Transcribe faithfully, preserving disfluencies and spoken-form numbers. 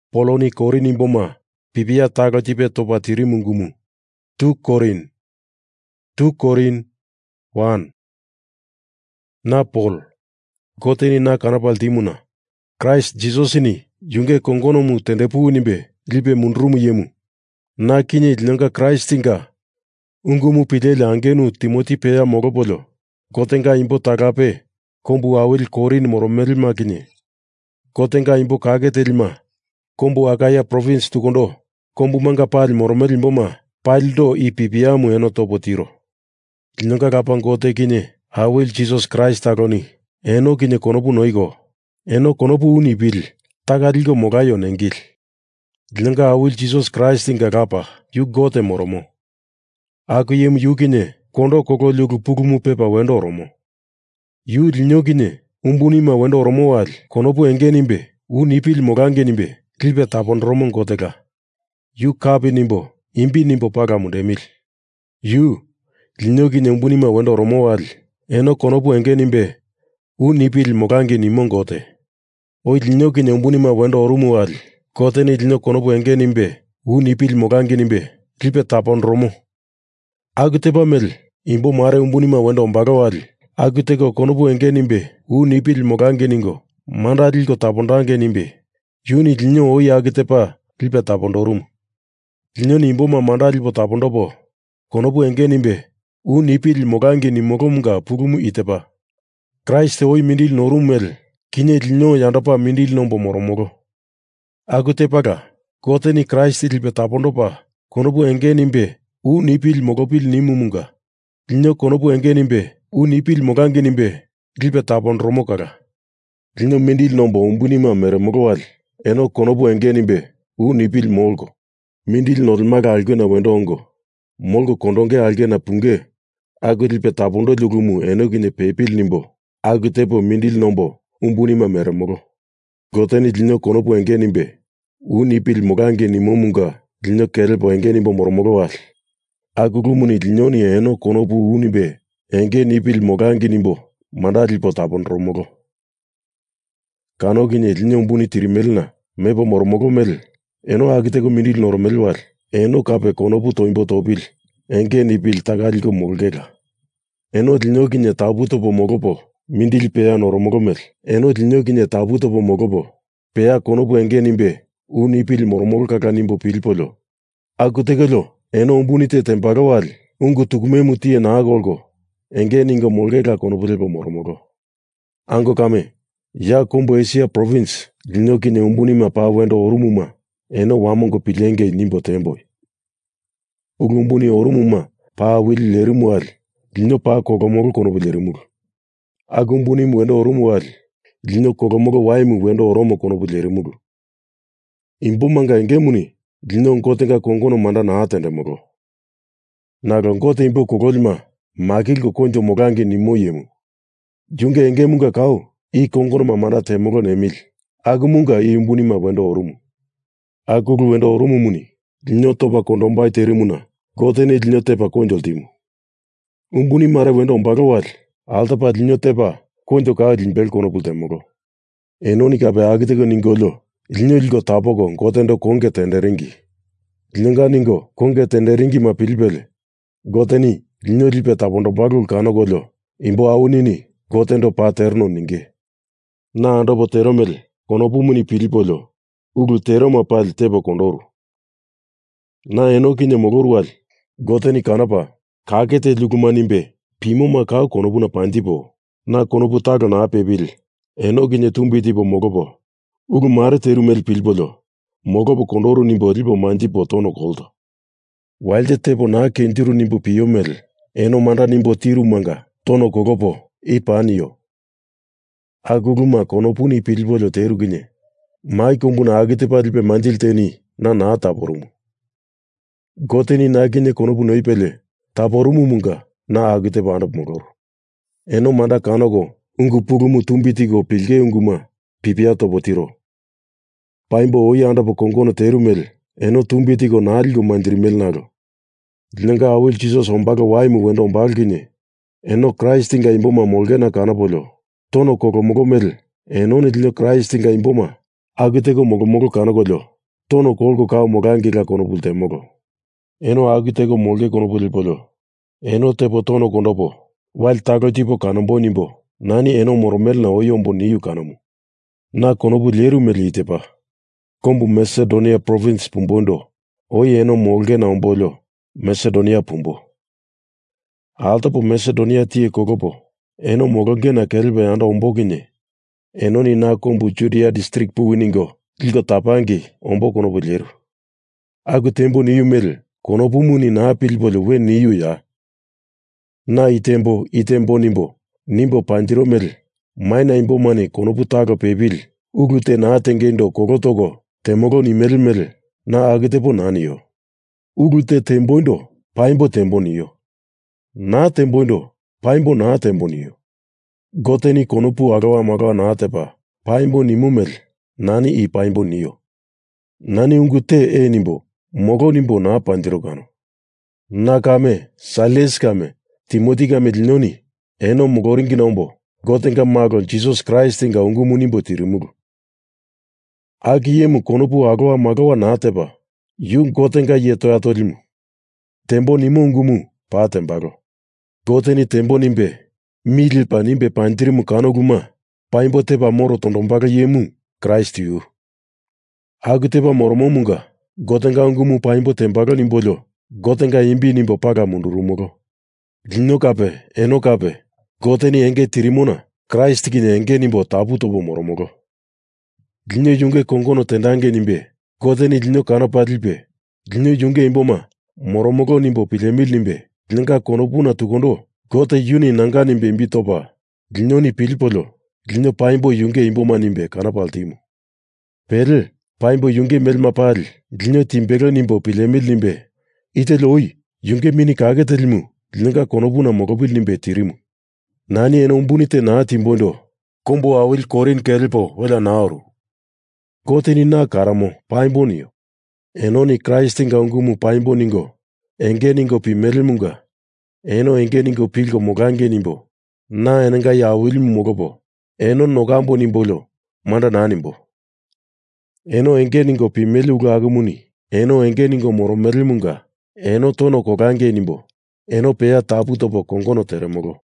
poloni korin imboma pipia tago tipe topa tiri mungumu. Tu Korin. Tu Korin one. Na Paul. Goteni na kanapal timuna. Christ Jesus ini yunge kongonomu tendepu nimbe libe munrumu yemu. Na kinye ilnanga Christ inga. Ungumu pidele angenu Timothy pea mogopolo. Gotenga imbo tagape. Kombu awil Korin moromelma kinye. Gotenga imbo kage telima. Kombu agaya province tukondo. Kombu manga pali moromel imboma. Paldo i pipiamu eno topotiro. Ilnanga kapan gote kinye. Awil Jesus Christ agoni. Eno kinye konopu noigo. Eno konopu unibil. Tagaligo mogayo nengil. Ilnanga awil Jesus Christ inga kapa. Yu gote moromo. Aku yem yu kinye. Kondo koko liugu pugumu pepa wendo romo. Yu ilnyo kinye. Umbunima wendo romo wal. Konopu engenimbe. Unipil mogangenimbe. Kilpe tapon romo ngoteka. Yu kapi nimbo. Imbi nimbo paga mundemil. Yu. Ilnyo kinye umbunima wendo romo wal. Eno konopu engenimbe. Unipil mogange ni mongote. O ilnyo kinye umbunima wendo orumu wal. Kote ni ilnyo konopu engenimbe. Unipil mogange nimbe. Kilpe tapon romo. Aguteba mel. Imbo mare umbunima wendo ombaga wal. Agutego konopu engenimbe. Unipil mogange ningo. Mandadil ko tapondange nimbe. Yuni ilnyo oi agutepa. Kilpe tapon dorum. Ilnyo ni imbo ma mandadil po tapondopo. Konopu engenimbe. Unipil mogange ni mogomunga pugumu itepa. Christ oi mindil norumel. Kinye ilnyo yandapa mindil nombo moromogo. Agutepaga. Kote ni Christ ilpe tapondopa. Konopu engenimbe. Unipil mogopil nimumunga. Ilnyo konopu engenimbe. Unipil mogange nimbe. Kilpe tapon romo kaga. Ilnyo mindil nombo umbunima mere mogowal. Eno konopu engenimbe. Unipil molgo. Mindil normaga alge na wendo ongo. Molgo kondonge alge na punge. Agu tilpe tapondo lugumu eno kinye pepil nimbo. Agu tepo mindil nombo. Umbunima mere mogo. Goteni ilnyo konopu engenimbe. Unipil mogange ni momunga. Ilnyo kelpo engenimbo moromogowal. Agu glumuni ilnyo ni eno konopu unibe. Engenipil mogange nimbo. Mandadil po tapon romogo. Kano kinye ilnyo umbuni tirimelna. Mepo moromogo mel. Eno agitego mindil noromel wal. Eno kape konopu toimbo topil. Engenipil tagaliko molgega. Eno ilnyo kinye tabuto po mogopo. Mindil pea noromogo mel. Eno ilnyo kinye tabuto po mogopo. Pea konopu engenimbe. Unipil moromogo kaka nimbo pilpolo. Agutegelo. Eno umbunite tempaga wal. Ungu tukume mutie na agolgo. Engeningo molgega konopu lepo moromogo. Ango kame. Ya kombo Asia province. Ilnyo kinye umbunima pa wendo orumuma. Eno wamongo pilenge nimbo temboy. Ugu umbuni orumuma. Pa wili lerumual. Ilnyo pa kogomogo konopu lerumul. Agu umbuni wendo orumual. Ilnyo kogomogo waimu wendo oromo konopu lerumul. Imbumanga engemuni. Ilnyo ngotenga kongono manda na atende mogo. Naga ngote imbo kogolima. Magil ko konjo mogange ni moyemu. Junge engemunga kao. I kongono mamanda temogo nemil. Agu munga i umbuni ma wendo orumu. Agu glu wendo orumu muni. Ilnyo topa kondombai terimuna. Gotene ilnyo tepa konjol timu. Umbuni mare wendo ombaga wal. Altapa ilnyo tepa konjo kaa ilnbel kono temogo. Enoni kape agitego ningolo. Ilnyo ilgo tapogo gotendo konge tenderingi. Ilnyo ningo konge tenderingi ma pilbele. Goteni ilnyo ilpe tapondo bagul kano golo. Imbo aunini gotendo paterno ninge. Na andopo teromel konopu muni pilipolo. Uglu teroma pal tepo kondoru. Na eno kinye mogoru wal. Goteni kanapa. Kakete lukumanimbe. Pimo makao konopu na pantipo. Na konopu taga na apebil. Eno kinye tumbi tipo mogopo. Ugu mare terumel pilpolo. Mogopo kondoru nimbo lipo mantipo tono koldo. Walde tepo na kentiru nimbo piyomel. Eno manda nimbo tiru manga. Tono kogopo. Ipa aniyo. Aguguma konopu ni pilpolo teru kinye. Mai kumbuna agitepa lipe manjil teni. Na na taporumu. Goteni na kinye konopu noipele. Taporumu munga. Na agitepa andap mogoru. Eno manda kanogo. Ungu pugumu tumbitigo pilge unguma. Pipia topotiro. Paimbo oi andapo kongono terumel. Eno tumbitigo naaligo mandirimel nago. Ilnanga awil Jesus ombaga waimu wendo ombal kinye. Eno Christ inga imboma molgena kanapolo. Tono koko mogo mel. Eno ni ilnyo Christ inga imboma. Agitego mogo mogo kanagolo. tono kolgo kao mogangi ka konopul temogo. Eno agitego molge konopul polo. Eno tepo tono konopo. While tago tipo kanombo nimbo. Nani eno moromel na oyombo niyu kanomu. Na konopul yeru meli itepa. Kombu Macedonia province pumbondo. Oye eno molge na ombolo. Macedonia pumbo. Alta po Macedonia tie kokopo. Eno mogange na kelbe anda omboginye. Eno ni na kombu Judea district pu winingo. Kilgo tapangi ombo konopul yeru. Agu tembo niyu mel. Konopu muni na pilbole we niyu ya. Na itembo itembo nimbo. Nimbo panjiro mel. Maina imbo mani konopu taga pebil. Uglute na tengendo kogotogo. Temogo ni mel mel. Na agitepo naniyo. Uglute temboindo. Paimbo tembo niyo. Na temboindo. Paimbo na tembo niyo. Goteni konopu agawa magawa na tepa. Paimbo nimu mel. Nani i paimbo niyo. Nani ungute e nimbo. Mogo nimbo na panjiro gano. Na kame. Sales kame. Timothy kame linoni. Eno mogoringi nombo. Gotenga magon Jesus Christ inga ungu munimbo tirimugu. Agi yemu konopu agawa magawa na tepa. Yung gotenga yeto atolimu. Tembo nimu ungumu. Pa tembago. Goteni tembo nimbe. Milil pa nimbe panjirimu kanoguma. Paimbo tepa moro tondombaga yemu. Christ yu. Agu tepa moromomunga. Gotenga ungumu paimbo tembaga nimbolo. Gotenga imbi nimbo paga mundurumogo. Lino kape, eno kape. Goteni enge tirimuna. Christ kine enge nimbo tabu tobo moromogo. Lino yunge kongono tendange nimbe. Goteni lino kana padilpe. Lino yunge imboma. Moromogo nimbo pilemil nimbe. Linga konopuna tukondo. Gote yuni nanga nimbe imbi topa. Lino ni pilipolo. Lino paimbo yunge imboma nimbe kana paltimu. Pere, paimbo yunge melma pal. Lino timbega nimbo pilemil nimbe. Ite loi, yunge mini kage telimu. Linga konopuna mogobil nimbe tirimu. Nani eno umbunite na timbondo. Kombo awil korin kelpo wela naoru. Gote ni na karamo, paimbo niyo. Eno ni Christ inga ungumu paimbo ningo. Enge ningo pi melimunga. Eno enge ningo pilgo mogange nimbo. Na enenga ya awilimu mogobo. Eno nogambo nimbolo. Manda na nimbo. Eno enge ningo pi meluga agumuni. Eno enge ningo moro melimunga. Eno tono kogange nimbo. Eno pea tapu topo kongono teremogo.